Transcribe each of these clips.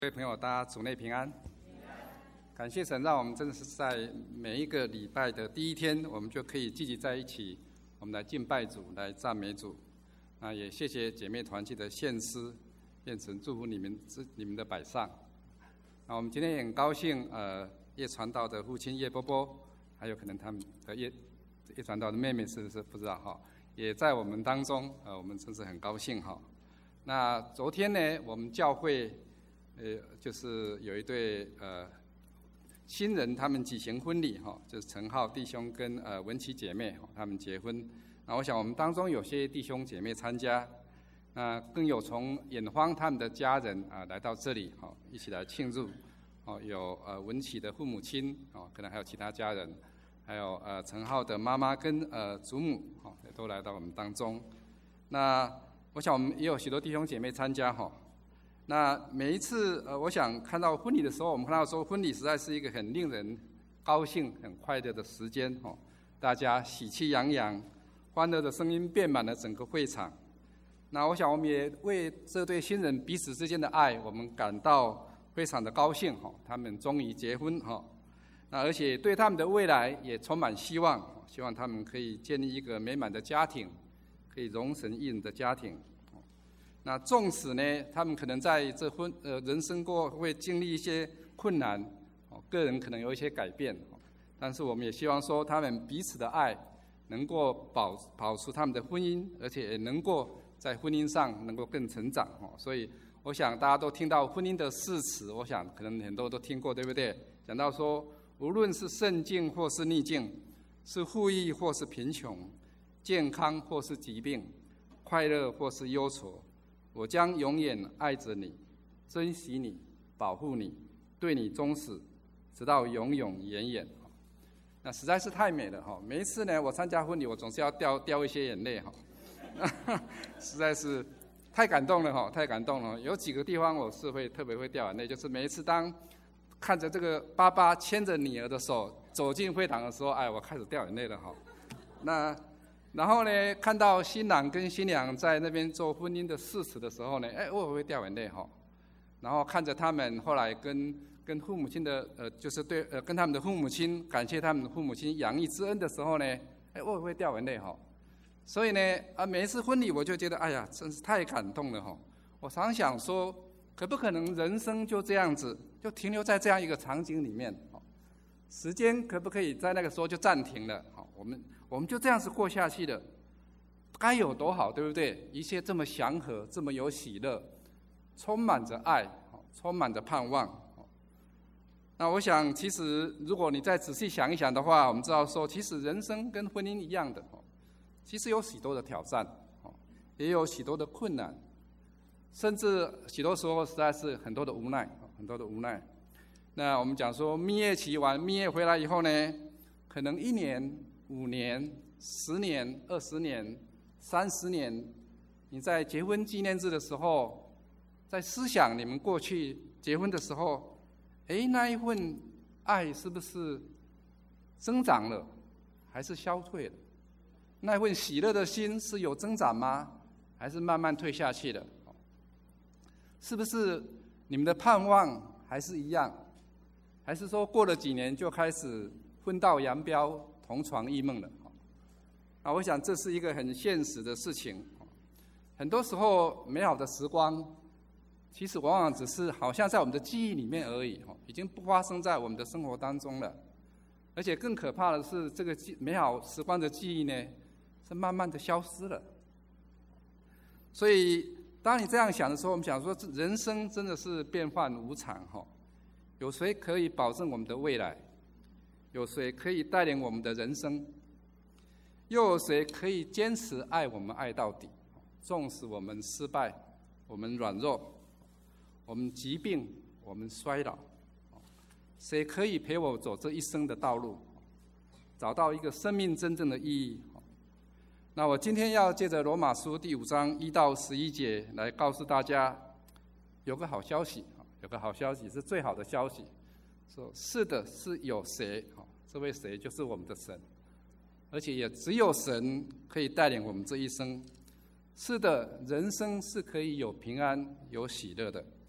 各位朋友，大家主内平安。感谢神，让我们真的是在每一个礼拜的第一天，我们就可以聚集在一起，我们来敬拜主，来赞美主。那也谢谢姐妹团契的献诗，愿神祝福你们的摆上。那我们今天也很高兴，叶传道的父亲叶波波，还有可能他们的叶传道的妹妹是不知道哈，也在我们当中，我们真是很高兴哈。那昨天呢，我们教会就是有一对新人，他们举行婚礼哈，就是陈浩弟兄跟文琪姐妹他们结婚。那我想我们当中有些弟兄姐妹参加，那更有从远方他们的家人来到这里一起来庆祝有文琪的父母亲可能还有其他家人，还有陈浩的妈妈跟祖母也都来到我们当中。那我想我们也有许多弟兄姐妹参加那每一次我想看到婚礼的时候，我们看到说婚礼实在是一个很令人高兴、很快乐的时间大家喜气洋洋，欢乐的声音遍满了整个会场。那我想我们也为这对新人彼此之间的爱，我们感到非常的高兴他们终于结婚那而且对他们的未来也充满希望，希望他们可以建立一个美满的家庭，可以容神一人的家庭。那纵使呢，他们可能在这人生过会经历一些困难，个人可能有一些改变，但是我们也希望说，他们彼此的爱能够保持他们的婚姻，而且也能够在婚姻上能够更成长所以，我想大家都听到婚姻的誓词，我想可能很多都听过，对不对？讲到说，无论是顺境或是逆境，是富裕或是贫穷，健康或是疾病，快乐或是忧愁，我将永远爱着你，珍惜你，保护你，对你忠实，直到永永远远。那实在是太美了每一次呢，我参加婚礼，我总是要掉一些眼泪实在是太感动了太感动了。有几个地方我是特别会掉眼泪，就是每一次当看着这个爸爸牵着女儿的手走进会堂的时候，我开始掉眼泪了那然后呢，看到新郎跟新娘在那边做婚姻的誓词的时候呢，我也会掉眼泪然后看着他们后来跟父母亲的就是跟他们的父母亲感谢他们的父母亲养育之恩的时候呢，我也会掉眼泪所以呢每一次婚礼我就觉得真是太感动了我常想说，可不可能人生就这样子就停留在这样一个场景里面时间可不可以在那个时候就暂停了我们就这样子过下去了，该有多好，对不对？一切这么祥和，这么有喜乐，充满着爱，充满着盼望。那我想，其实如果你再仔细想一想的话，我们知道说，其实人生跟婚姻一样的其实有许多的挑战也有许多的困难，甚至许多时候实在是很多的无奈，很多的无奈。那我们讲说，蜜月期完，蜜月回来以后呢，可能1年、5年、10年、20年、30年，你在结婚纪念日的时候，在思想你们过去结婚的时候，那一份爱是不是增长了，还是消退了？那一份喜乐的心是有增长吗？还是慢慢退下去了？是不是你们的盼望还是一样？还是说过了几年就开始分道扬镳，同床异梦了我想这是一个很现实的事情。很多时候美好的时光其实往往只是好像在我们的记忆里面而已已经不发生在我们的生活当中了。而且更可怕的是，这个美好时光的记忆呢，是慢慢的消失了。所以当你这样想的时候，我们想说人生真的是变幻无常有谁可以保证我们的未来？有谁可以带领我们的人生？又有谁可以坚持爱我们爱到底？纵使我们失败，我们软弱，我们疾病，我们衰老，谁可以陪我走这一生的道路，找到一个生命真正的意义？那我今天要借着罗马书第5章1到11节来告诉大家，有个好消息，有个好消息是最好的消息。说是的，是有谁这位谁就是我们的神，而且也只有神可以带领我们这一生。是的，人生是可以有平安有喜乐的，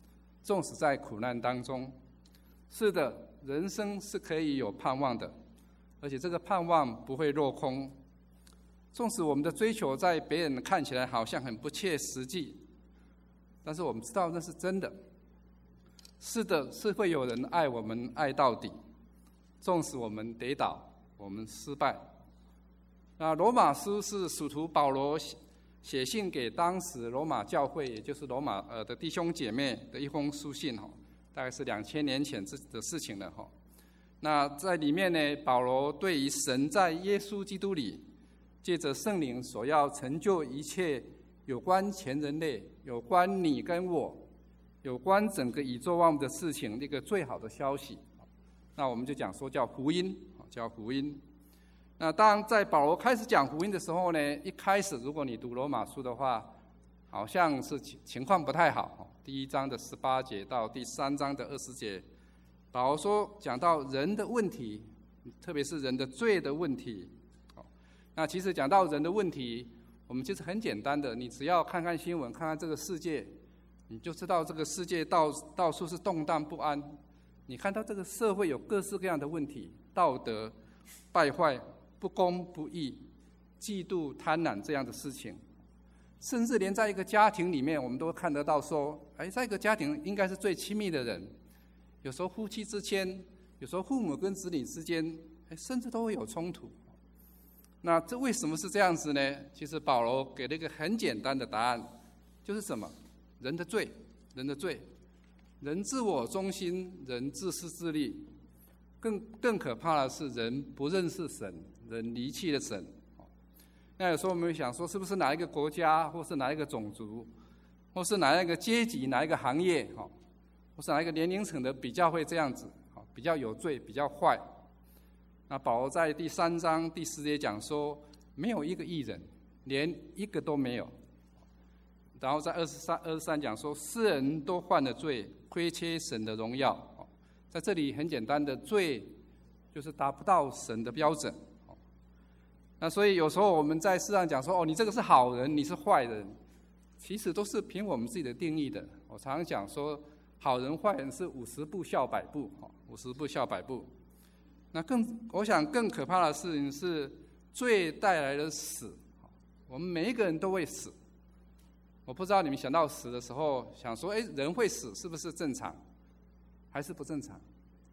纵使在苦难当中。是的，人生是可以有盼望的，而且这个盼望不会落空。纵使我们的追求在别人看起来好像很不切实际，但是我们知道那是真的。是的，是会有人爱我们爱到底，纵使我们跌倒，我们失败。那罗马书是使徒保罗写信给当时罗马教会，也就是罗马的弟兄姐妹的一封书信，大概是2000年前的事情了。那在里面呢，保罗对于神在耶稣基督里借着圣灵所要成就一切有关全人类、有关你跟我、有关整个宇宙万物的事情一个最好的消息，那我们就讲说叫福音，叫福音。那当在保罗开始讲福音的时候呢，一开始如果你读罗马书的话，好像是情况不太好。第1章的18节到第3章的20节，保罗说讲到人的问题，特别是人的罪的问题。那其实讲到人的问题，我们其实很简单的，你只要看看新闻，看看这个世界，你就知道这个世界到处是动荡不安。你看到这个社会有各式各样的问题，道德败坏、不公不义、嫉妒、贪婪这样的事情，甚至连在一个家庭里面，我们都看得到说，在一个家庭应该是最亲密的人，有时候夫妻之间，有时候父母跟子女之间，甚至都会有冲突。那这为什么是这样子呢？其实保罗给了一个很简单的答案，就是什么？人的罪，人的罪，人自我中心，人自私自利，更可怕的是人不认识神，人离弃了神。那有时候我们会想说，是不是哪一个国家，或是哪一个种族，或是哪一个阶级、哪一个行业，或是哪一个年龄层的比较会这样子，比较有罪，比较坏。那保罗在第3章第10节讲说，没有一个义人，连一个都没有。然后在23讲说，世人都犯了罪，亏缺神的荣耀。在这里很简单的，罪就是达不到神的标准。那所以有时候我们在世上讲说，你这个是好人，你是坏人，其实都是凭我们自己的定义的。我常常讲说，好人坏人是50步笑百步，50步笑百步。那我想更可怕的事情是，罪带来了死，我们每一个人都会死。我不知道你们想到死的时候，想说，人会死是不是正常，还是不正常？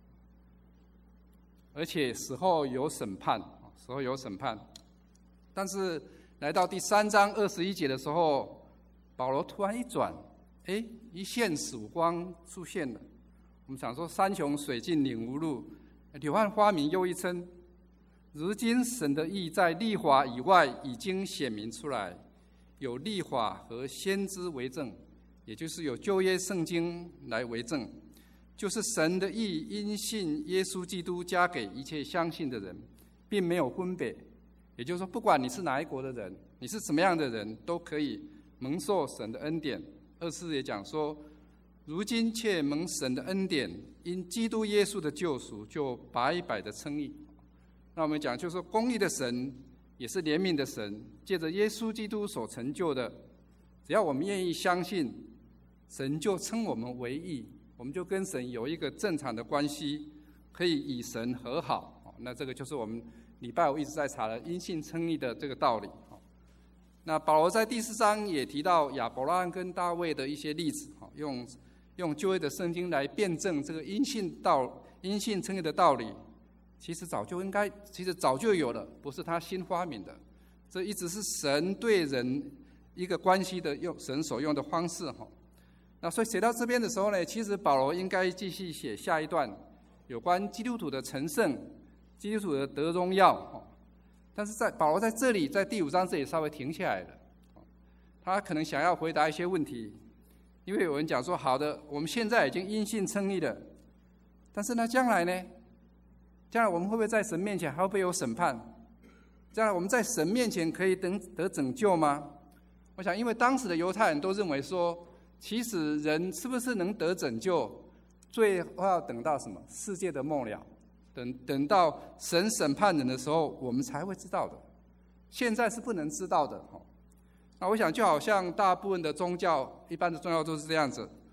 而且死后有审判，死后有审判。但是来到第3章21节的时候，保罗突然一转，一线曙光出现了。我们想说，山穷水尽领无路，柳暗花明又一村。如今神的义在律法以外已经显明出来，有律法和先知为证，也就是有旧约圣经来为证，就是神的义因信耶稣基督加给一切相信的人，并没有分别。也就是说，不管你是哪一国的人，你是什么样的人，都可以蒙受神的恩典。24也讲说，如今却蒙神的恩典，因基督耶稣的救赎，就白白的称义。那我们讲，就是说，公义的神也是怜悯的神，借着耶稣基督所成就的，只要我们愿意相信，神就称我们为义，我们就跟神有一个正常的关系，可以与神和好。那这个就是我们礼拜5一直在查的因信称义的这个道理。那保罗在第4章也提到亚伯拉罕跟大卫的一些例子，用旧约的圣经来辩证这个因信称义的道理。其实早就有了，不是他新发明的。这一直是神对人一个关系的神所用的方式。那所以写到这边的时候呢，其实保罗应该继续写下一段有关基督徒的成圣、基督徒的得荣耀。但是保罗在这里，在第5章这里稍微停下来了。他可能想要回答一些问题，因为有人讲说，好的，我们现在已经因信称义了，但是呢，将来呢？将来我们会不会在神面前还会不会有审判？将来我们在神面前可以得拯救吗？我想，因为当时的犹太人都认为说，其实人是不是能得拯救，最后要等到什么世界的末了，等到神审判人的时候，我们才会知道的。现在是不能知道的。那我想，就好像大部分的宗教，一般的宗教都是这样子。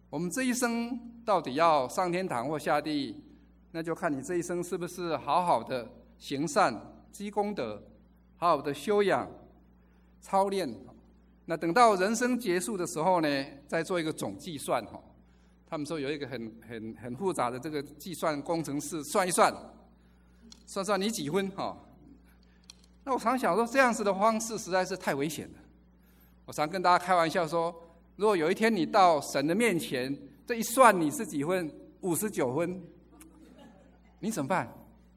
我们这一生到底要上天堂或下地狱，那就看你这一生是不是好好的行善、积功德，好好的修养、操练。那等到人生结束的时候呢，再做一个总计算。他们说有一个很复杂的这个计算工程师算一算，算算你几分。那我常想说，这样子的方式实在是太危险了。我常跟大家开玩笑说，如果有一天你到神的面前，这一算你是几分？59分，你怎么办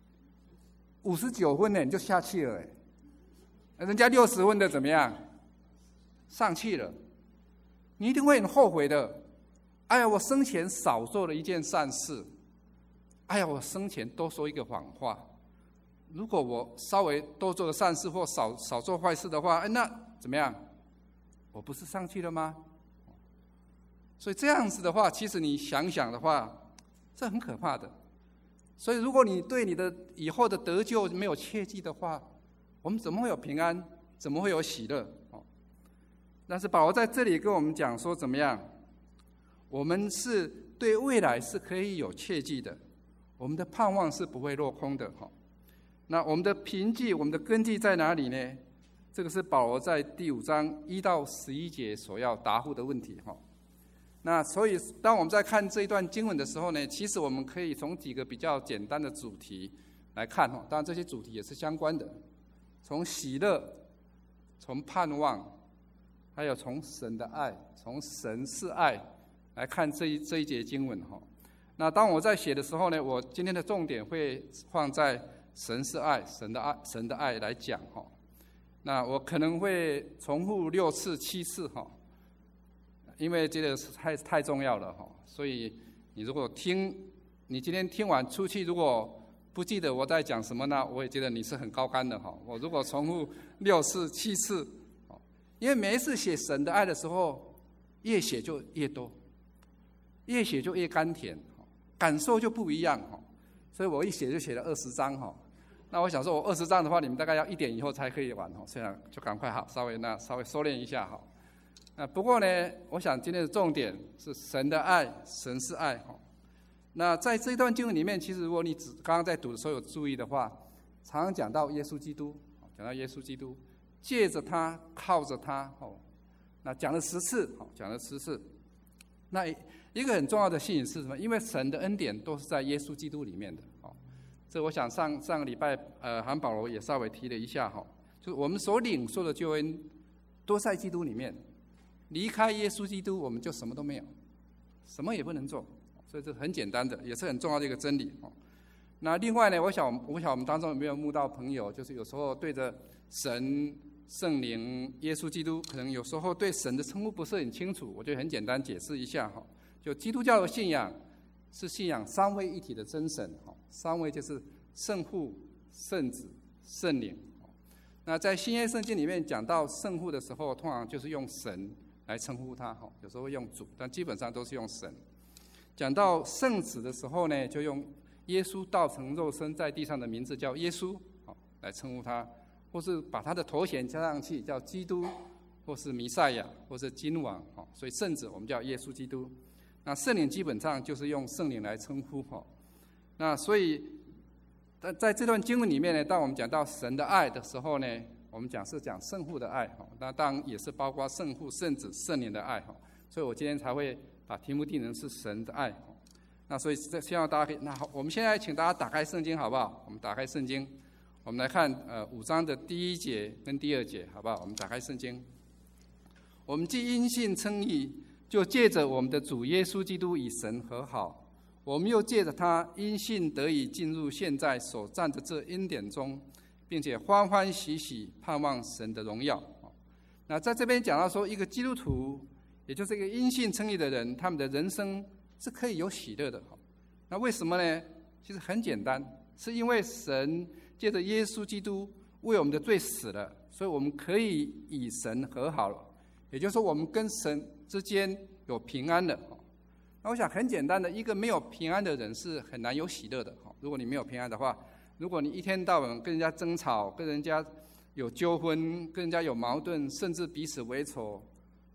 ？59分呢，你就下去了。人家60分的怎么样？上去了，你一定会很后悔的。哎呀，我生前少做了一件善事。哎呀，我生前多说一个谎话。如果我稍微多做个善事或少做坏事的话，那怎么样？我不是上去了吗？所以这样子的话，其实你想想的话，这很可怕的。所以如果你对你的以后的得救没有切记的话，我们怎么会有平安？怎么会有喜乐？但是保罗在这里跟我们讲说，怎么样？我们是对未来是可以有切记的，我们的盼望是不会落空的。那我们的凭据、我们的根据在哪里呢？这个是保罗在第5章1到11节所要答复的问题。那所以当我们在看这一段经文的时候呢，其实我们可以从几个比较简单的主题来看。当然这些主题也是相关的，从喜乐、从盼望，还有从神的爱，从神是爱来看这一节经文。那当我在写的时候呢，我今天的重点会放在神是爱，神的爱来讲。那我可能会重复6次、7次，因为这个太重要了。所以你如果你今天听完出去，如果不记得我在讲什么呢，我也觉得你是很高竿的。我如果重复6次、7次，因为每一次写神的爱的时候，越写就越多，越写就越甘甜，感受就不一样。所以我一写就写了20章。那我想说，我20章的话，你们大概要1点以后才可以完。所以就赶快稍微收敛一下。不过呢，我想今天的重点是神的爱，神是爱。那在这一段经文里面，其实如果你刚刚在读的时候有注意的话，常常讲到耶稣基督，借着他，靠着他。那讲了10次。那一个很重要的信息是什么？因为神的恩典都是在耶稣基督里面的。这我想上个礼拜韩保罗也稍微提了一下。就是我们所领受的救恩都在基督里面，离开耶稣基督我们就什么都没有，什么也不能做。所以这很简单的，也是很重要的一个真理。那另外呢，我想我们当中有没有慕道朋友，就是有时候对着神、圣灵、耶稣基督，可能有时候对神的称呼不是很清楚，我就很简单解释一下。就基督教的信仰是信仰三位一体的真神。三位就是圣父、圣子、圣灵。那在新约圣经里面讲到圣父的时候，通常就是用神来称呼他，有时候会用主，但基本上都是用神。讲到圣子的时候呢，就用耶稣道成肉身在地上的名字叫耶稣来称呼他，或是把他的头衔加上去叫基督，或是弥赛亚，或是君王。所以圣子我们叫耶稣基督。那圣灵基本上就是用圣灵来称呼。那所以在这段经文里面呢，当我们讲到神的爱的时候呢，我们讲圣父的爱。那当然也是包括圣父、圣子、圣灵的爱。所以我今天才会把题目定成是神的爱。那所以希望大家可以，那好，我们现在请大家打开圣经好不好？我们打开圣经，我们来看5章的第1节跟第2节，好不好？我们打开圣经。我们既因信称义，就借着我们的主耶稣基督与神和好。我们又借着他因信得以进入现在所站的这恩典中，并且欢欢喜喜盼望神的荣耀。那在这边讲到说，一个基督徒，也就是一个因信称义的人，他们的人生是可以有喜乐的。那为什么呢？其实很简单，是因为神借着耶稣基督为我们的罪死了，所以我们可以与神和好了。也就是说，我们跟神之间有平安了。那我想很简单的，一个没有平安的人是很难有喜乐的。如果你没有平安的话，如果你一天到晚跟人家争吵，跟人家有纠纷，跟人家有矛盾，甚至彼此为仇，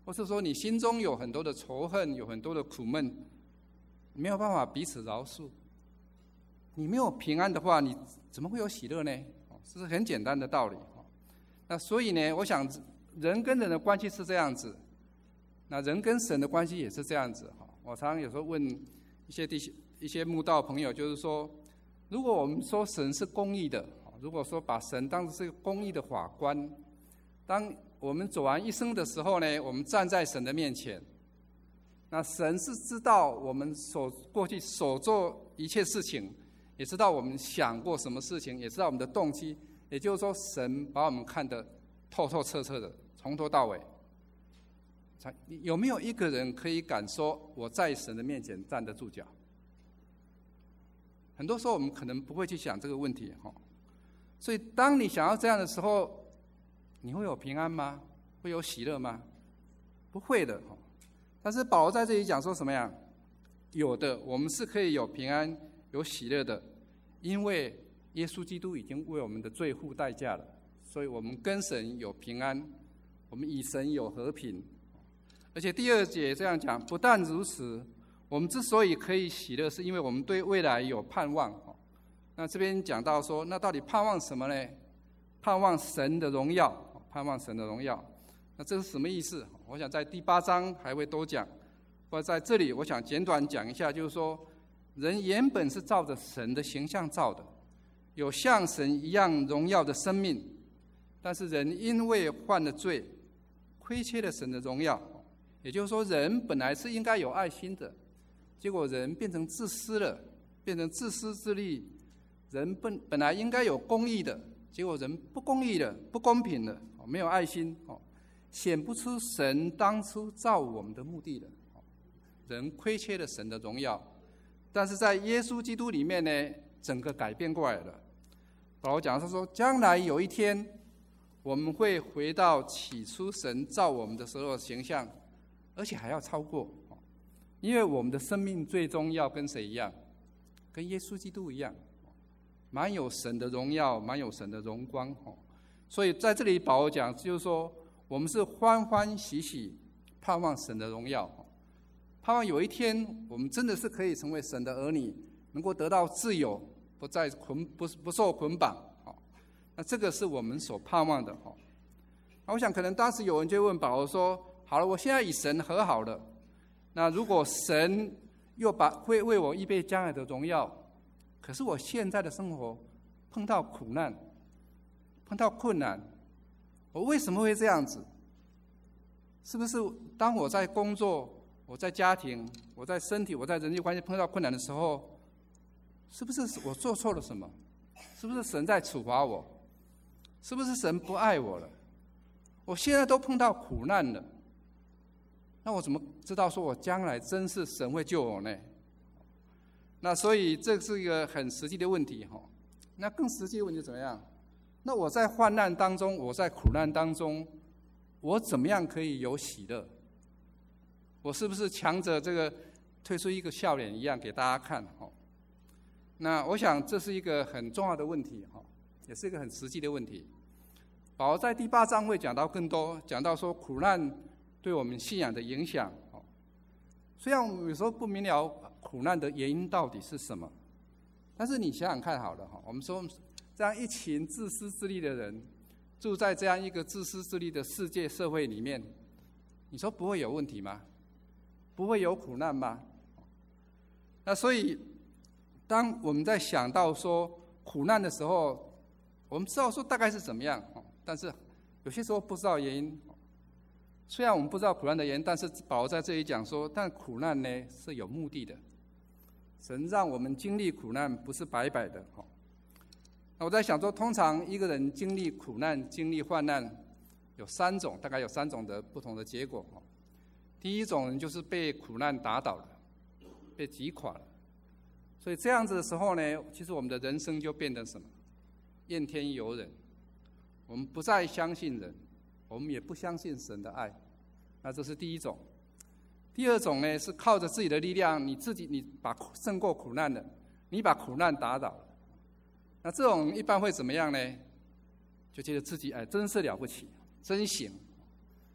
或是说你心中有很多的仇恨，有很多的苦闷，没有办法彼此饶恕。你没有平安的话，你怎么会有喜乐呢？这是很简单的道理。那所以呢，我想人跟人的关系是这样子，那人跟神的关系也是这样子。我常常有时候问一些慕道朋友，就是说，如果我们说神是公义的，如果说把神当作是一个公义的法官，当我们走完一生的时候呢，我们站在神的面前，那神是知道我们过去所做一切事情，也知道我们想过什么事情，也知道我们的动机。也就是说，神把我们看得透透彻彻的，从头到尾。有没有一个人可以敢说我在神的面前站得住脚？很多时候我们可能不会去想这个问题。所以当你想要这样的时候，你会有平安吗？会有喜乐吗？不会的。但是保罗在这里讲说什么呀？有的，我们是可以有平安、有喜乐的，因为耶稣基督已经为我们的罪付代价了，所以我们跟神有平安，我们与神有和平。而且第二节这样讲，不但如此，我们之所以可以喜乐，是因为我们对未来有盼望。那这边讲到说，那到底盼望什么呢？盼望神的荣耀，盼望神的荣耀。那这是什么意思？我想在第8章还会多讲，或者在这里我想简短讲一下，就是说，人原本是照着神的形象造的，有像神一样荣耀的生命，但是人因为犯了罪，亏缺了神的荣耀。也就是说，人本来是应该有爱心的，结果人变成自私了，变成自私自利。人本来应该有公义的，结果人不公义了，不公平了，没有爱心，显不出神当初造我们的目的了。人亏缺了神的荣耀，但是在耶稣基督里面呢，整个改变过来了。保罗讲说，将来有一天，我们会回到起初神造我们的时候的形象，而且还要超过，因为我们的生命最终要跟谁一样？跟耶稣基督一样，满有神的荣耀，满有神的荣光。所以在这里保罗讲，就是说，我们是欢欢喜喜盼望神的荣耀，盼望有一天我们真的是可以成为神的儿女，能够得到自由，不受捆绑。那这个是我们所盼望的。那我想可能当时有人就问保罗说，好了，我现在与神和好了，那如果神又会为我预备将来的荣耀，可是我现在的生活碰到苦难，碰到困难，我为什么会这样子？是不是当我在工作，我在家庭，我在身体，我在人际关系碰到困难的时候，是不是我做错了什么？是不是神在处罚我？是不是神不爱我了？我现在都碰到苦难了，那我怎么知道说我将来真是神会救我呢？那所以这是一个很实际的问题。那更实际的问题怎么样？那我在患难当中，我在苦难当中，我怎么样可以有喜乐？我是不是强着这个推出一个笑脸一样给大家看？那我想这是一个很重要的问题，也是一个很实际的问题。保罗在第8章会讲到更多，讲到说苦难对我们信仰的影响。虽然我们有时候不明了苦难的原因到底是什么，但是你想想看好了，我们说这样一群自私自利的人住在这样一个自私自利的世界社会里面，你说不会有问题吗？不会有苦难吗？那所以当我们在想到说苦难的时候，我们知道说大概是怎么样，但是有些时候不知道原因。虽然我们不知道苦难的原因，但是保罗在这里讲说，但苦难呢是有目的的。神让我们经历苦难不是白白的。那我在想说，通常一个人经历苦难、经历患难，大概有3种的不同的结果。第一种人就是被苦难打倒了，被击垮了。所以这样子的时候呢，其实我们的人生就变成什么？怨天尤人。我们不再相信人，我们也不相信神的爱。那这是第一种。第二种呢，是靠着自己的力量，你胜过苦难了，你把苦难打倒了。那这种一般会怎么样呢？就觉得自己真是了不起，真行。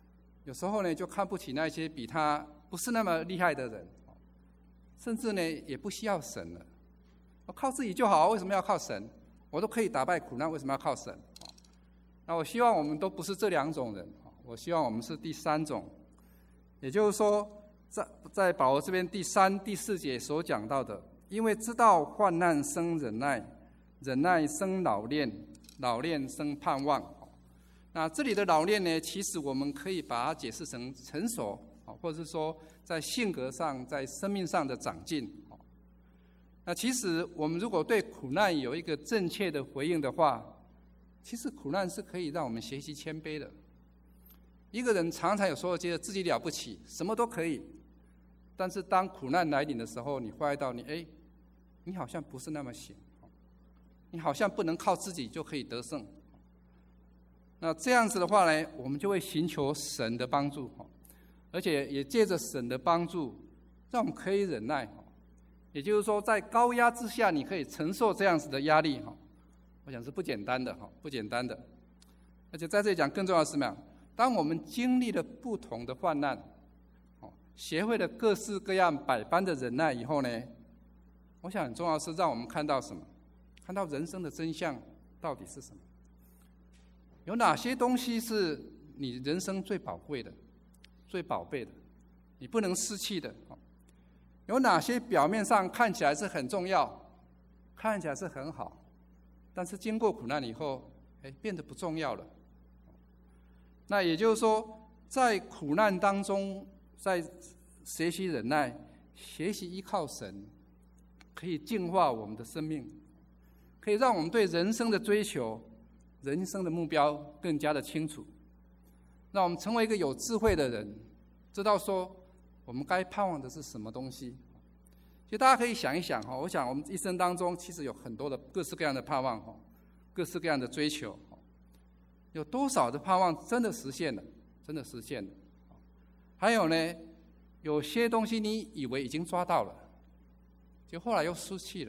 有时候呢就看不起那些比他不是那么厉害的人，甚至呢也不需要神了，我靠自己就好，为什么要靠神？我都可以打败苦难，为什么要靠神？那我希望我们都不是这两种人，我希望我们是第三种，也就是说，在保罗这边第3、第4节所讲到的，因为知道患难生忍耐，忍耐生老练，老练生盼望。那这里的老练呢，其实我们可以把它解释成成熟，或者是说在性格上、在生命上的长进。那其实我们如果对苦难有一个正确的回应的话，其实苦难是可以让我们学习谦卑的。一个人常常有时候觉得自己了不起，什么都可以，但是当苦难来临的时候，你发现到你好像不是那么行，你好像不能靠自己就可以得胜。那这样子的话呢，我们就会寻求神的帮助，而且也借着神的帮助，让我们可以忍耐。也就是说，在高压之下，你可以承受这样子的压力，我想是不简单的，不简单的。而且在这里讲更重要的是什么？当我们经历了不同的患难，学会了各式各样百般的忍耐以后呢，我想很重要的是让我们看到什么？看到人生的真相到底是什么？有哪些东西是你人生最宝贵的、最宝贝的，你不能失去的？有哪些表面上看起来是很重要，看起来是很好，但是经过苦难以后，变得不重要了。那也就是说，在苦难当中，在学习忍耐、学习依靠神，可以净化我们的生命，可以让我们对人生的追求、人生的目标更加的清楚，让我们成为一个有智慧的人，知道说我们该盼望的是什么东西。其实大家可以想一想，我想我们一生当中其实有很多的各式各样的盼望，各式各样的追求，有多少的盼望真的实现了？真的实现了。还有呢，有些东西你以为已经抓到了，就后来又失去了。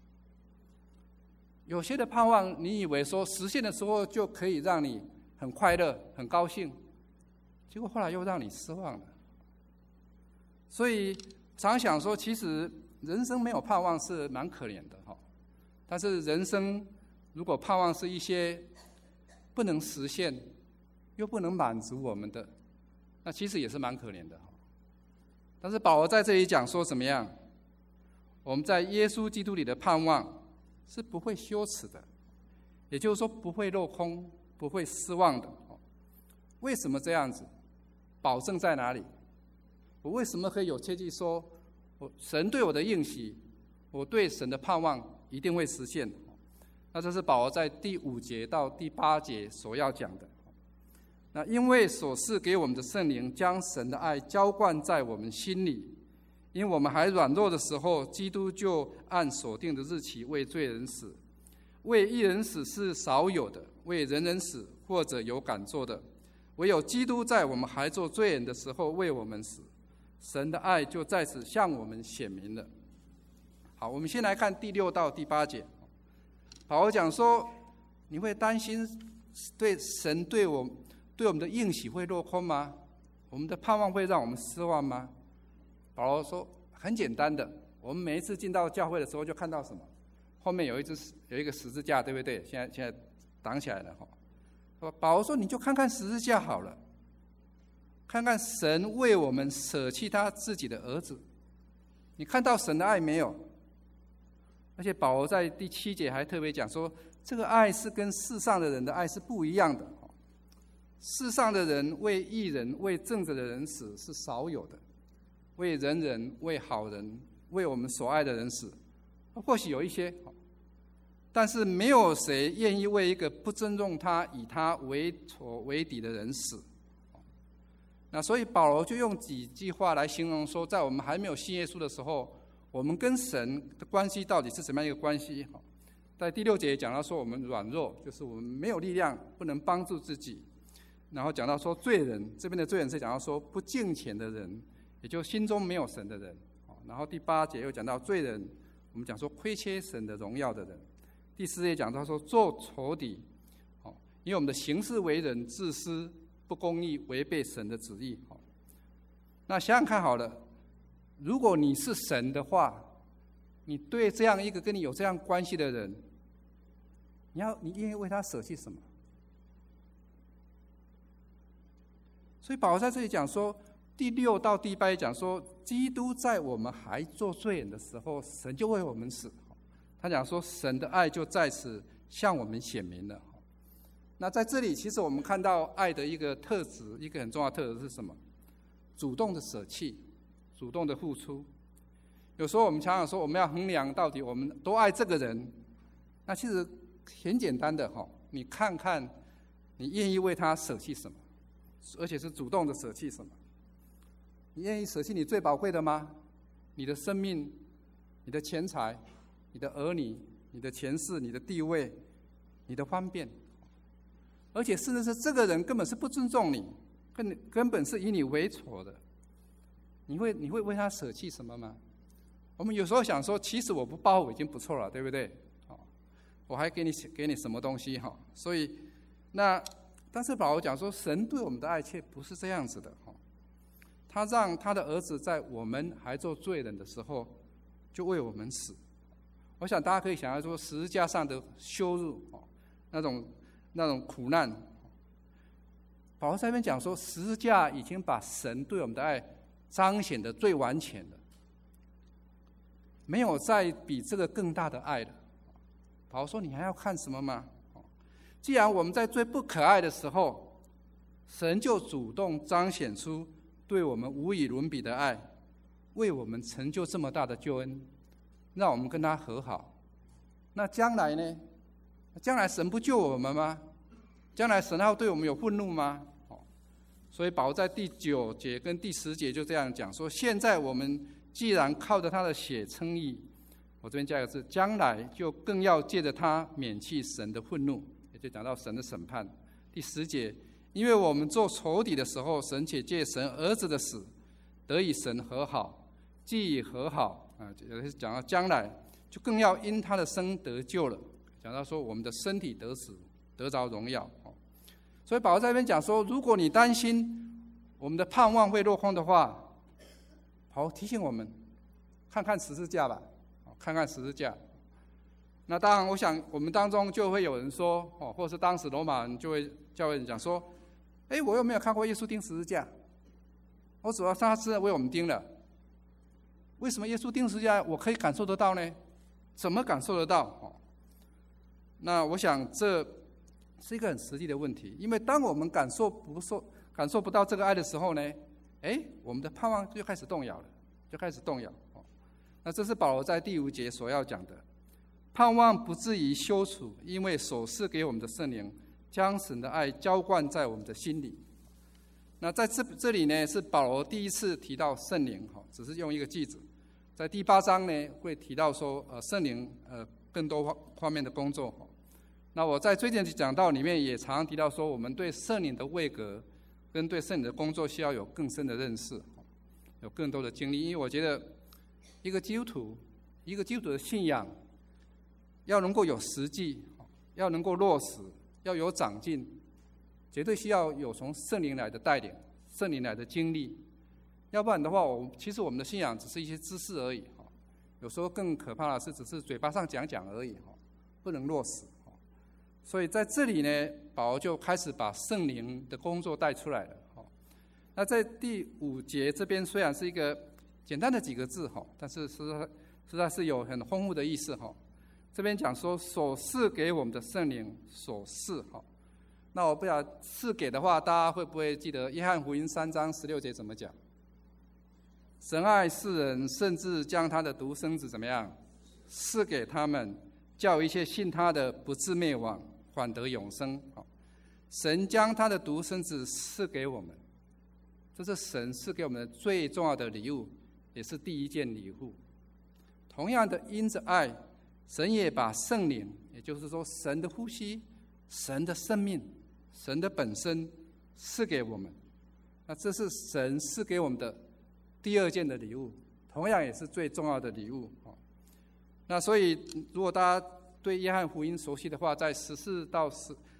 有些的盼望你以为说实现的时候就可以让你很快乐、很高兴，结果后来又让你失望了。所以常想说，其实人生没有盼望是蛮可怜的，但是人生如果盼望是一些不能实现又不能满足我们的，那其实也是蛮可怜的。但是保罗在这里讲说怎么样？我们在耶稣基督里的盼望是不会羞耻的，也就是说不会落空，不会失望的。为什么这样子？保证在哪里？我为什么可以有确据说，神对我的应许，我对神的盼望一定会实现？那这是保罗在第5节到第8节所要讲的。那因为所赐给我们的圣灵将神的爱浇灌在我们心里，因为我们还软弱的时候，基督就按所定的日期为罪人死。为义人死是少有的，为人人死或者有敢做的，唯有基督在我们还做罪人的时候为我们死，神的爱就在此向我们显明了。好，我们先来看第6到第8节。保罗讲说，你会担心神对我们的应许会落空吗？我们的盼望会让我们失望吗？保罗说很简单的，我们每一次进到教会的时候就看到什么？后面有一个十字架，对不对？现在挡起来了。保罗说你就看看十字架好了，看看神为我们舍弃他自己的儿子，你看到神的爱没有？而且保罗在第7节还特别讲说，这个爱是跟世上的人的爱是不一样的。世上的人为义人、为正直的人死是少有的，为仁人、为好人、为我们所爱的人死，或许有一些，但是没有谁愿意为一个不尊重他、以他为仇为敌的人死。那所以保罗就用几句话来形容说，在我们还没有信耶稣的时候，我们跟神的关系到底是什么样一个关系？在第6节讲到说，我们软弱，就是我们没有力量，不能帮助自己。然后讲到说罪人，这边的罪人是讲到说不敬虔的人，也就心中没有神的人。然后第8节又讲到罪人，我们讲说亏缺神的荣耀的人。第10节讲到说做仇敌，因为我们的行事为人自私， 不公义，违背神的旨意。那想想看好了，如果你是神的话，你对这样一个跟你有这样关系的人，你愿意为他舍弃什么？所以保罗在这里讲说，第6到第8讲说，基督在我们还做罪人的时候，神就为我们死。他讲说，神的爱就在此向我们显明了。那在这里，其实我们看到爱的一个特质，一个很重要的特质是什么？主动的舍弃，主动的付出。有时候我们常常说，我们要衡量到底我们都爱这个人，那其实很简单的你看看你愿意为他舍弃什么，而且是主动的舍弃什么。你愿意舍弃你最宝贵的吗？你的生命、你的钱财、你的儿女、你的权势、你的地位、你的方便，而且甚至是这个人根本是不尊重你，根本是以你为仇的，你会为他舍弃什么吗？我们有时候想说，其实我不报复已经不错了，对不对？我还给你什么东西所以但是保罗讲说，神对我们的爱却不是这样子的他让他的儿子在我们还做罪人的时候，就为我们死。我想大家可以想象说，十字架上的羞辱那种苦难，保罗在那边讲说，十字架已经把神对我们的爱彰显的最完全了，没有再比这个更大的爱了。保罗说，你还要看什么吗？既然我们在最不可爱的时候，神就主动彰显出对我们无与伦比的爱，为我们成就这么大的救恩，让我们跟他和好。那将来呢？将来神不救我们吗？将来神要对我们有愤怒吗？所以保罗在第9节跟第10节就这样讲说，现在我们既然靠着他的血称义，我这边加一个字，将来就更要借着他免去神的愤怒，也就讲到神的审判。第10节，因为我们做仇敌的时候，神且借神儿子的死得以神和好，既已和好也是讲到将来就更要因他的生得救了，讲到说我们的身体得死得着荣耀。所以保罗在这边讲说，如果你担心我们的盼望会落空的话，保罗提醒我们看看十字架吧，看看十字架。那当然我想我们当中就会有人说或者是当时罗马人就会教会人讲说，我又没有看过耶稣钉十字架，我主要他是为我们钉了，为什么耶稣钉十字架我可以感受得到呢？怎么感受得到？那我想这是一个很实际的问题，因为当我们感受不到这个爱的时候呢，我们的盼望就开始动摇了，那这是保罗在第5节所要讲的，盼望不至于羞耻，因为所赐给我们的圣灵将神的爱浇灌在我们的心里。那在这里呢，是保罗第一次提到圣灵，只是用一个句子。在第8章呢，会提到说圣灵更多方面的工作。那我在最近的讲道里面也常常提到说，我们对圣灵的位格跟对圣灵的工作需要有更深的认识，有更多的经历。因为我觉得一个基督徒的信仰要能够有实际，要能够落实，要有长进，绝对需要有从圣灵来的带领，圣灵来的经历。要不然的话，其实我们的信仰只是一些知识而已，有时候更可怕的是只是嘴巴上讲讲而已，不能落实。所以在这里呢，保罗就开始把圣灵的工作带出来了。那在第5节这边虽然是一个简单的几个字，但是实在是有很丰富的意思。这边讲说所赐给我们的圣灵所赐。那我不知道赐给的话，大家会不会记得约翰福音3章16节怎么讲？神爱世人，甚至将他的独生子怎么样赐给他们，叫一切信他的不至灭亡，反得永生。神将他的独生子赐给我们，这是神赐给我们的最重要的礼物，也是第一件礼物。同样的，因着爱，神也把圣灵，也就是说神的呼吸、神的生命、神的本身赐给我们。那这是神赐给我们的第2件的礼物，同样也是最重要的礼物。那所以如果大家对约翰福音熟悉的话，在14到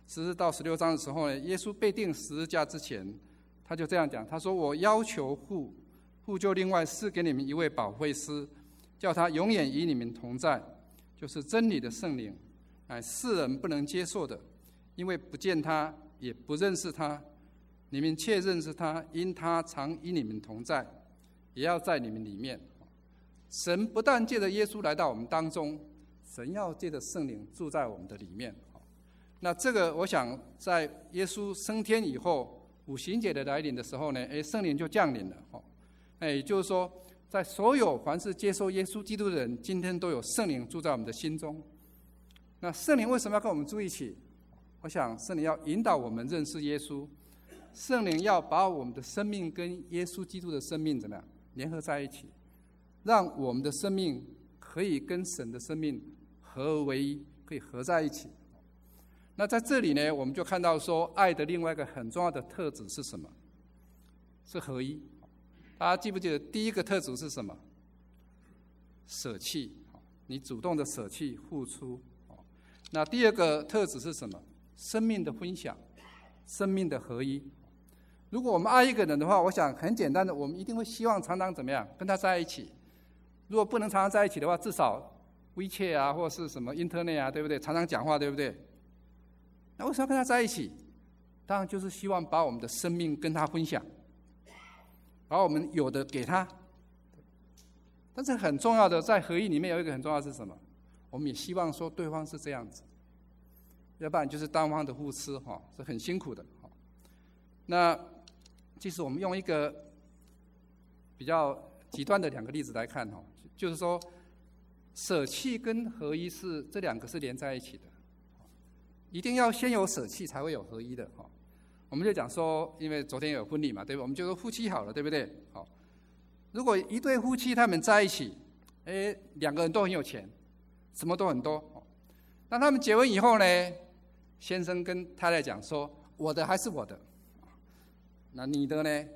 14到16章的时候呢，耶稣被钉十字架之前，他就这样讲，他说：“我要求父，父就另外赐给你们一位保惠师，叫他永远与你们同在，就是真理的圣灵，乃世人不能接受的，因为不见他，也不认识他。你们却认识他，因他常与你们同在，也要在你们里面。”神不但借着耶稣来到我们当中，神要借着圣灵住在我们的里面。那这个我想在耶稣升天以后，五旬节的来临的时候呢，圣灵就降临了。也就是说，在所有凡是接受耶稣基督的人，今天都有圣灵住在我们的心中。那圣灵为什么要跟我们住一起？我想圣灵要引导我们认识耶稣，圣灵要把我们的生命跟耶稣基督的生命怎么样联合在一起，让我们的生命可以跟神的生命合而为一，可以合在一起。那在这里呢，我们就看到说，爱的另外一个很重要的特质是什么？是合一。大家记不记得第一个特质是什么？舍弃，你主动的舍弃付出。那第二个特质是什么？生命的分享，生命的合一。如果我们爱一个人的话，我想很简单的，我们一定会希望常常怎么样跟他在一起。如果不能常常在一起的话，至少 WeChat 啊，或是什么 Internet 啊，对不对？常常讲话，对不对？那为什么要跟他在一起？当然就是希望把我们的生命跟他分享，把我们有的给他。但是很重要的，在合一里面有一个很重要的是什么？我们也希望说对方是这样子，要不然就是单方的互吃，是很辛苦的。那其实我们用一个比较极端的两个例子来看，就是说舍弃跟合一是这两个是连在一起的，一定要先有舍弃才会有合一的。我们就讲说，因为昨天有婚礼嘛，对吧？我们就说夫妻好了，对不对？如果一对夫妻他们在一起，两个人都很有钱，什么都很多，那他们结婚以后呢，先生跟太太讲说，我的还是我的，那你的呢？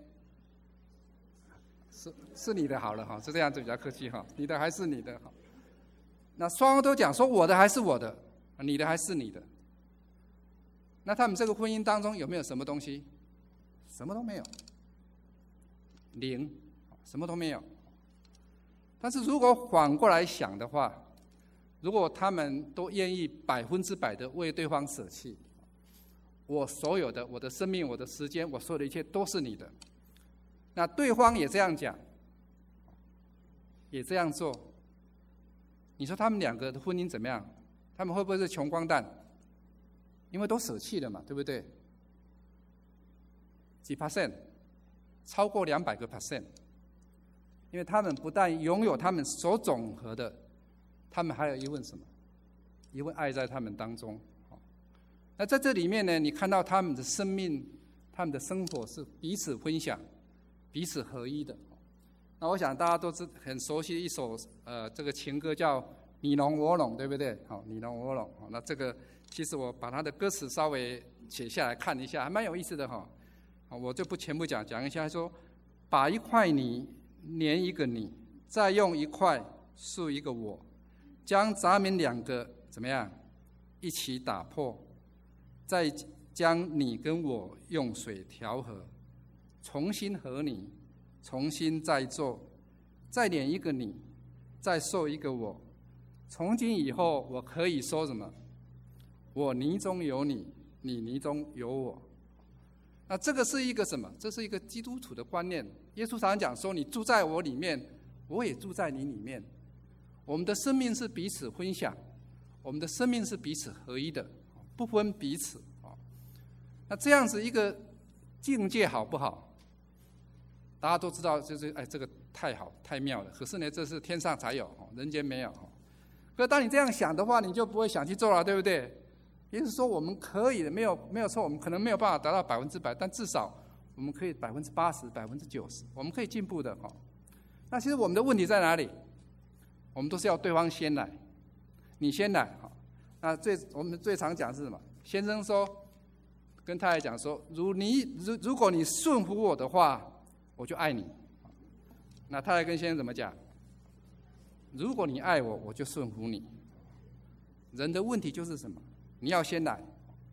是你的好了，是这样子比较客气，你的还是你的。那双方都讲说，我的还是我的，你的还是你的。那他们这个婚姻当中有没有什么东西？什么都没有，零，什么都没有。但是如果反过来想的话，如果他们都愿意100%的为对方舍弃，我所有的，我的生命，我的时间，我所有的一切都是你的，那对方也这样讲，也这样做，你说他们两个的婚姻怎么样？他们会不会是穷光蛋？因为都舍弃了嘛，对不对？几%？超过200%。因为他们不但拥有他们所总和的，他们还有一份什么？一份爱在他们当中。那在这里面呢，你看到他们的生命、他们的生活是彼此分享、彼此合一的。那我想大家都是很熟悉的一首这个情歌叫《你侬我侬》，对不对？好，你侬我侬。那这个其实我把它的歌词稍微写下来看一下，还蛮有意思的哈。我就不全部讲一下，说把一块泥粘一个你，再用一块塑一个我，将咱们两个怎么样一起打破，再将你跟我用水调和，重新和你，重新再做，再粘一个你，再塑一个我。从今以后，我可以说什么？我泥中有你，你泥中有我。那这个是一个什么？这是一个基督徒的观念。耶稣常常讲说，你住在我里面，我也住在你里面。我们的生命是彼此分享，我们的生命是彼此合一的，不分彼此。那这样子一个境界好不好？大家都知道，就是这个太好太妙了。可是呢，这是天上才有，人间没有。可是当你这样想的话，你就不会想去做了，对不对？也就是说，我们可以的，没有错，我们可能没有办法达到100%，但至少我们可以80%、90%，我们可以进步的。那其实我们的问题在哪里？我们都是要对方先来，你先来。那我们最常讲是什么？先生说，跟太太讲说，如果你顺服我的话，我就爱你。那太太跟先生怎么讲？如果你爱我，我就顺服你。人的问题就是什么？你要先来，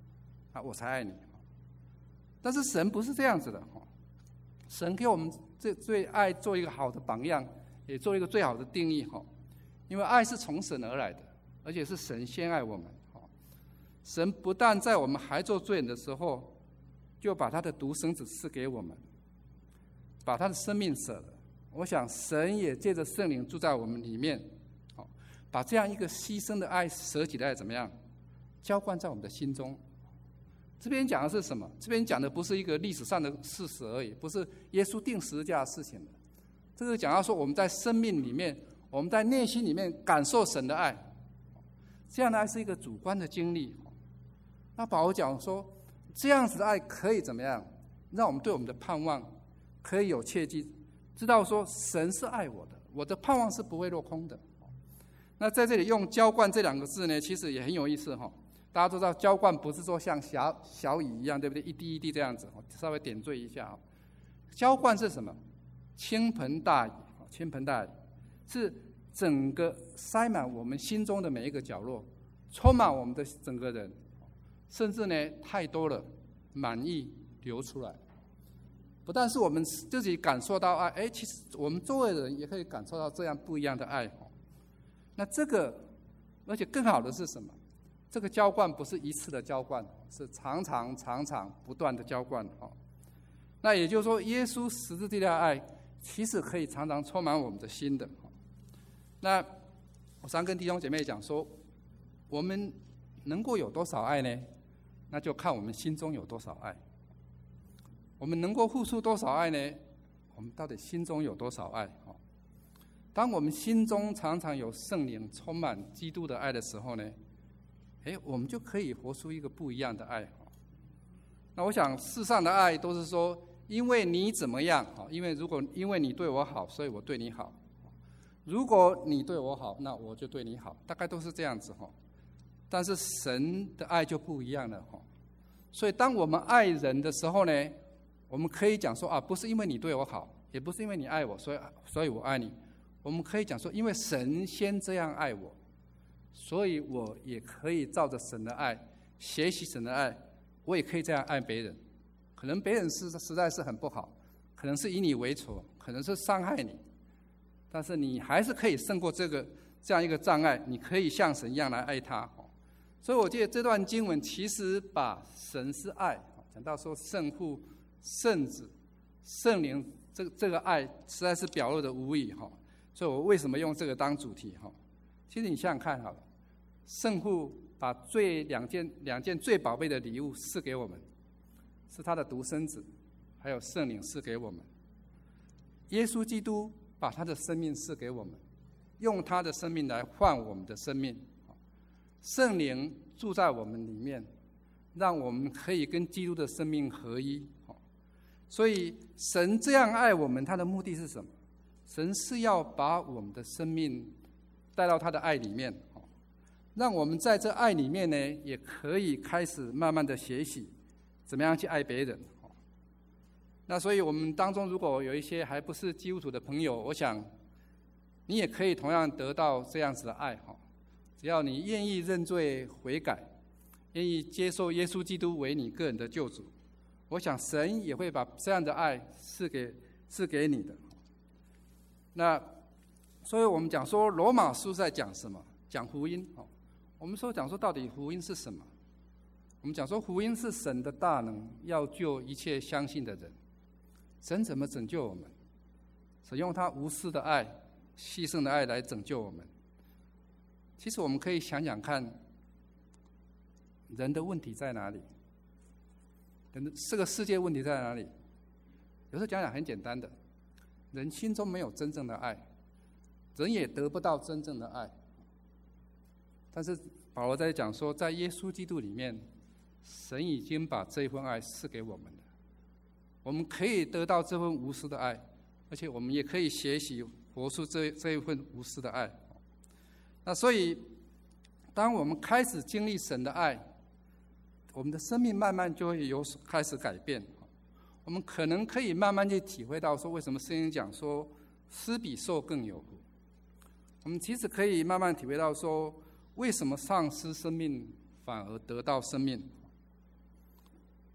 我才爱你。但是神不是这样子的，神给我们对爱做一个好的榜样，也做一个最好的定义。因为爱是从神而来的，而且是神先爱我们。神不但在我们还做罪人的时候，就把他的独生子赐给我们，把他的生命舍了。我想神也借着圣灵住在我们里面，把这样一个牺牲的爱、舍己的爱怎么样浇灌在我们的心中。这边讲的是什么？这边讲的不是一个历史上的事实而已，不是耶稣钉十字架的事情的。这个讲到说我们在生命里面，我们在内心里面感受神的爱，这样的爱是一个主观的经历。那保罗讲说，这样子的爱可以怎么样，让我们对我们的盼望可以有切记，知道说神是爱我的，我的盼望是不会落空的。那在这里用浇灌这两个字呢，其实也很有意思。大家都知道浇灌不是说像小雨一样，对不对？一滴一滴这样子，稍微点缀一下。浇灌是什么？倾盆大雨，倾盆大雨是整个塞满我们心中的每一个角落，充满我们的整个人，甚至呢太多了，满溢流出来。不但是我们自己感受到爱，其实我们周围的人也可以感受到这样不一样的爱。那这个，而且更好的是什么？这个浇灌不是一次的浇灌，是常常不断的浇灌。那也就是说，耶稣十字架的爱其实可以常常充满我们的心的。那我常跟弟兄姐妹讲说，我们能够有多少爱呢？那就看我们心中有多少爱。我们能够付出多少爱呢？我们到底心中有多少爱？当我们心中常常有圣灵充满基督的爱的时候呢，我们就可以活出一个不一样的爱。那我想世上的爱都是说，因为你怎么样，因为你对我好，所以我对你好。如果你对我好，那我就对你好，大概都是这样子。但是神的爱就不一样了。所以当我们爱人的时候呢，我们可以讲说不是因为你对我好，也不是因为你爱我，所以我爱你。我们可以讲说，因为神先这样爱我，所以我也可以照着神的爱，学习神的爱，我也可以这样爱别人。可能别人实在是很不好，可能是以你为仇，可能是伤害你，但是你还是可以胜过这样一个障碍，你可以像神一样来爱他。所以我觉得这段经文其实把神是爱讲到说圣父、圣子、圣灵这个爱实在是表露的无遗。所以我为什么用这个当主题？其实你想想看好了，圣父把两件最宝贝的礼物赐给我们，是他的独生子，还有圣灵赐给我们。耶稣基督把他的生命赐给我们，用他的生命来换我们的生命。圣灵住在我们里面，让我们可以跟基督的生命合一。所以神这样爱我们，他的目的是什么？神是要把我们的生命带到他的爱里面，让我们在这爱里面呢，也可以开始慢慢的学习怎么样去爱别人。那所以我们当中如果有一些还不是基督徒的朋友，我想你也可以同样得到这样子的爱。只要你愿意认罪悔改，愿意接受耶稣基督为你个人的救主，我想神也会把这样的爱赐给你的。那所以我们讲说罗马书在讲什么？讲福音。我们讲说到底福音是什么？我们讲说福音是神的大能，要救一切相信的人。神怎么拯救我们？神用他无私的爱、牺牲的爱来拯救我们。其实我们可以想想看，人的问题在哪里？这个世界问题在哪里？有时候讲讲很简单的，人心中没有真正的爱，人也得不到真正的爱。但是保罗在讲说，在耶稣基督里面，神已经把这一份爱赐给我们了。我们可以得到这份无私的爱，而且我们也可以学习活出这一份无私的爱。那所以当我们开始经历神的爱，我们的生命慢慢就会开始改变。我们可能可以慢慢去体会到说，为什么圣经讲说施比受更有福。我们其实可以慢慢体会到说，为什么丧失生命反而得到生命。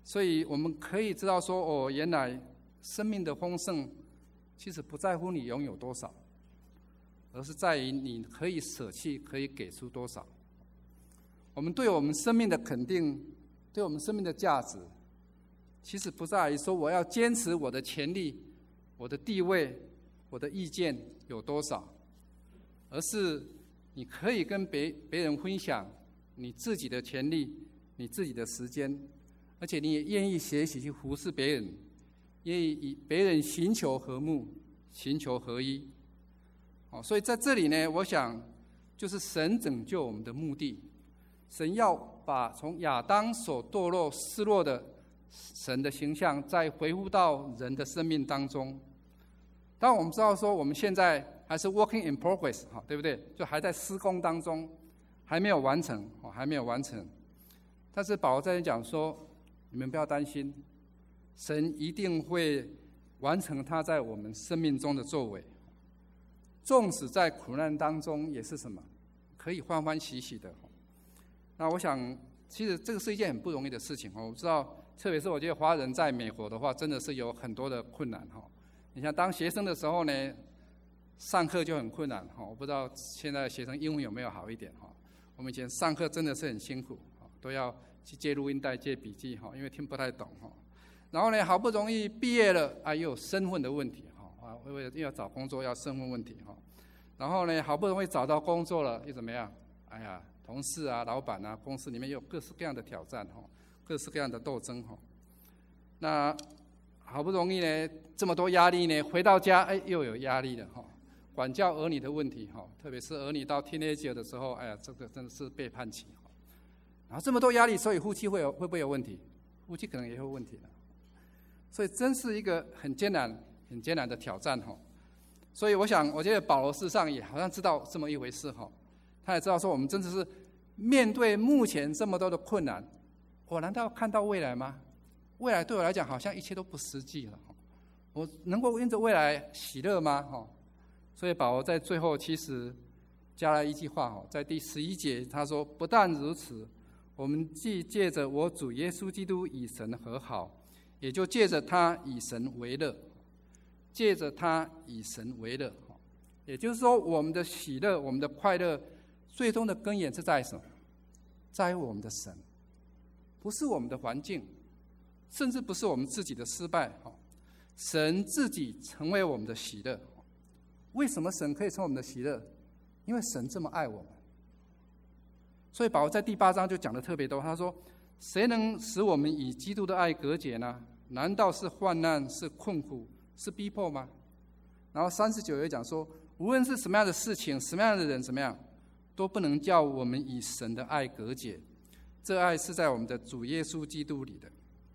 所以我们可以知道说，原来生命的丰盛，其实不在乎你拥有多少，而是在于你可以舍弃，可以给出多少。我们对我们生命的肯定，对我们生命的价值，其实不在于说我要坚持我的权利、我的地位、我的意见有多少，而是你可以跟别人分享你自己的权利、你自己的时间，而且你也愿意学习去服侍别人，愿意与别人寻求和睦、寻求合一。所以在这里呢，我想就是神拯救我们的目的。神要把从亚当所堕落、失落的神的形象，再恢复到人的生命当中。当然我们知道说，我们现在还是 working in progress， 对不对？就还在施工当中，还没有完成，还没有完成。但是保罗在这里讲说，你们不要担心，神一定会完成他在我们生命中的作为。纵使在苦难当中，也是什么？可以欢欢喜喜的。那我想，其实这个是一件很不容易的事情。我知道，特别是我觉得华人在美国的话，真的是有很多的困难。你像当学生的时候呢，上课就很困难。我不知道现在的学生英文有没有好一点。我们以前上课真的是很辛苦，都要去借录音带、借笔记，因为听不太懂。然后呢，好不容易毕业了，又有身份的问题，因为要找工作要身份问题。然后呢，好不容易找到工作了，又怎么样？同事啊、老板啊、公司里面有各式各样的挑战，各式各样的斗争。那好不容易呢，这么多压力呢，回到家又有压力了。管教儿女的问题，特别是儿女到 teenager 的时候，这个真的是背叛期。然后这么多压力，所以夫妻会不会有问题？夫妻可能也会有问题的。所以真是一个很艰难的挑战。所以我觉得保罗事实上也好像知道这么一回事。他也知道说，我们真的是面对目前这么多的困难，我难道看到未来吗？未来对我来讲好像一切都不实际了。我能够因着未来喜乐吗？所以保罗在最后其实加了一句话，在第11节他说，不但如此，我们既借着我主耶稣基督与神和好，也就借着他以神为乐。借着他以神为乐，也就是说，我们的喜乐、我们的快乐，最终的根源是在什么？在于我们的神，不是我们的环境，甚至不是我们自己的失败。神自己成为我们的喜乐。为什么神可以成为我们的喜乐？因为神这么爱我们。所以保罗在第8章就讲得特别多，他说：谁能使我们以基督的爱隔绝呢？难道是患难，是困苦，是逼迫吗？然后39也讲说，无论是什么样的事情，什么样的人，怎么样，都不能叫我们以神的爱隔绝。这爱是在我们的主耶稣基督里的。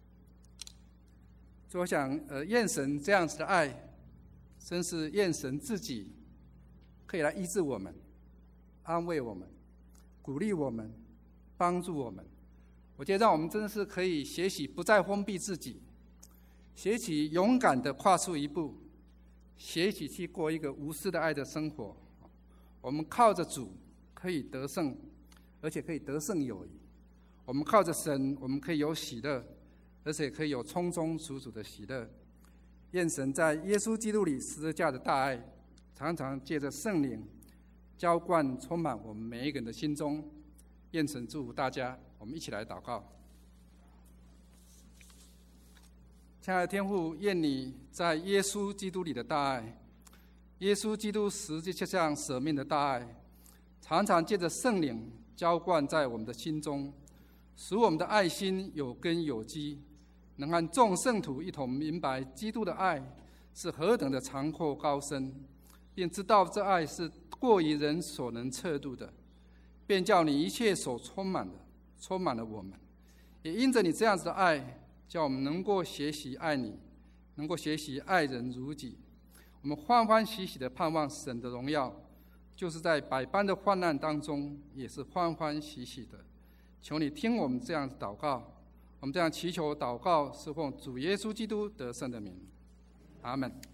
所以我想，愿神这样子的爱，真是愿神自己可以来医治我们、安慰我们、鼓励我们、帮助我们。我觉得让我们真的是可以学习不再封闭自己，学习勇敢的跨出一步，学习去过一个无私的爱的生活。我们靠着主可以得胜，而且可以得胜有余。我们靠着神，我们可以有喜乐，而且可以有充充足足的喜乐。愿神在耶稣基督里十字架的大爱，常常借着圣灵浇灌充满我们每一个人的心中。愿神祝福大家，我们一起来祷告。亲爱的天父，愿你在耶稣基督里的大爱，耶稣基督十字架上舍命的大爱，常常借着圣灵浇灌在我们的心中，使我们的爱心有根有基，能和众圣徒一同明白基督的爱是何等的长阔高深，并知道这爱是过于人所能测度的，便叫你一切所充满了我们。也因着你这样子的爱，叫我们能够学习爱你，能够学习爱人如己。我们欢欢喜喜的盼望神的荣耀，就是在百般的患难当中，也是欢欢喜喜的。求你听我们这样祷告，我们这样祈求祷告，是奉主耶稣基督得胜的名，阿们。